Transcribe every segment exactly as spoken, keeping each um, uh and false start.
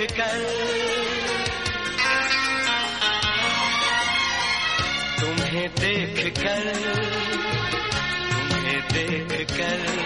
कर, तुम्हें देख कर, तुम्हें देख कर।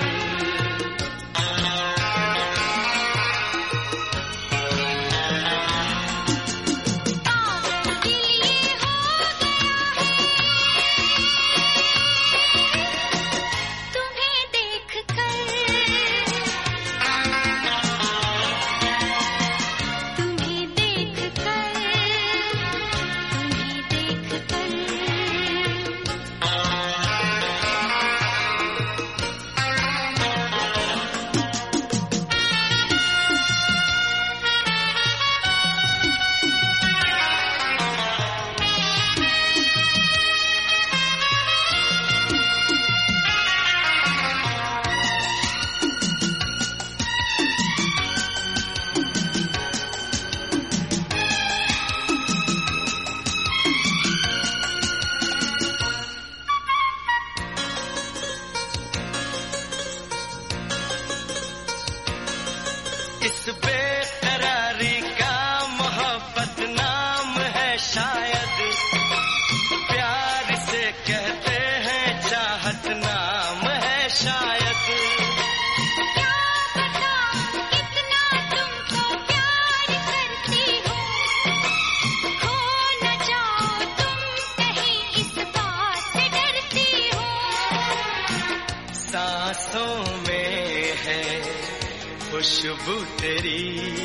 इस बेकरारी का मोहब्बत नाम है शायद, प्यार से कहते हैं चाहत नाम है शायद। क्या बताऊं कितना तुमको प्यार करती हूँ, खो न जाओ तुम कहीं इस बात से डरती हूँ। सांसों में है खुशबू तेरी,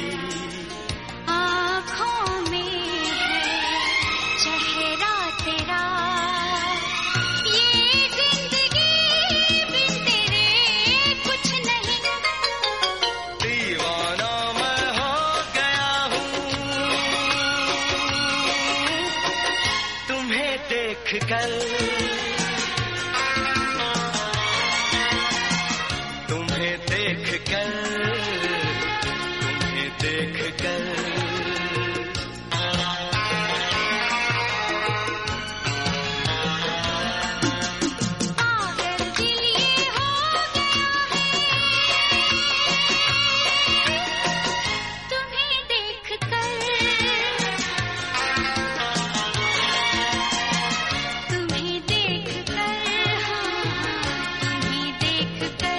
आँखों में है चेहरा तेरा, ये जिंदगी बिन तेरे कुछ नहीं। दीवाना मैं हो गया हूँ तुम्हें देख कर, तुम्हें देख कर, तुम्हें देख कर। पागल दिल ये हो गया है तुम्हें देख कर, तुम्हें देख कर, हाँ तुम्हें देख कर।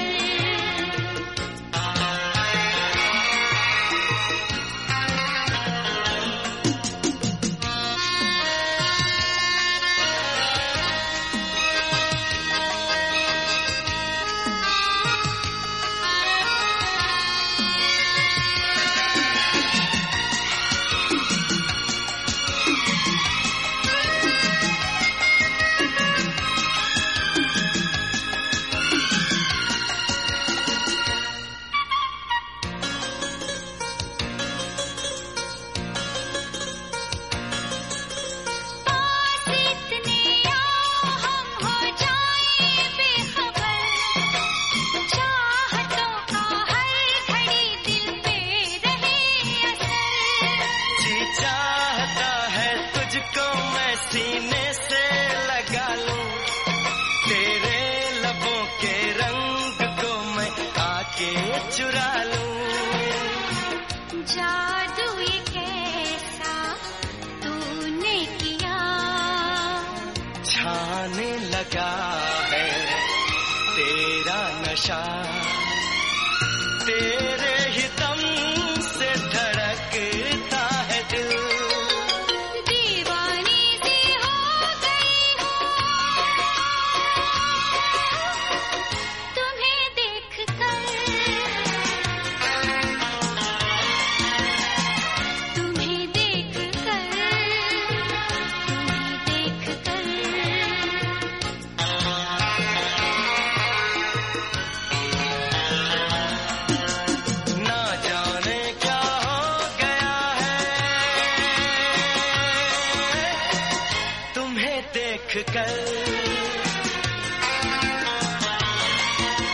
सीने से लगा लूं तेरे लबों के रंग को मैं आके चुरा लूं। जादू ये कैसा तूने किया, छाने लगा है तेरा नशा, तेरे ही दम से धड़कता है दिल। देख कर,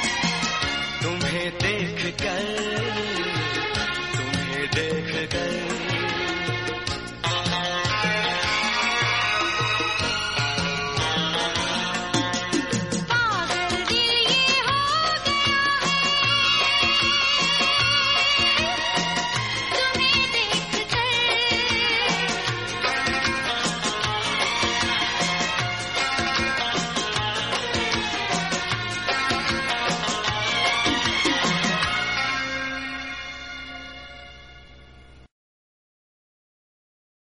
तुम्हें देख कर, तुम्हें देख कर।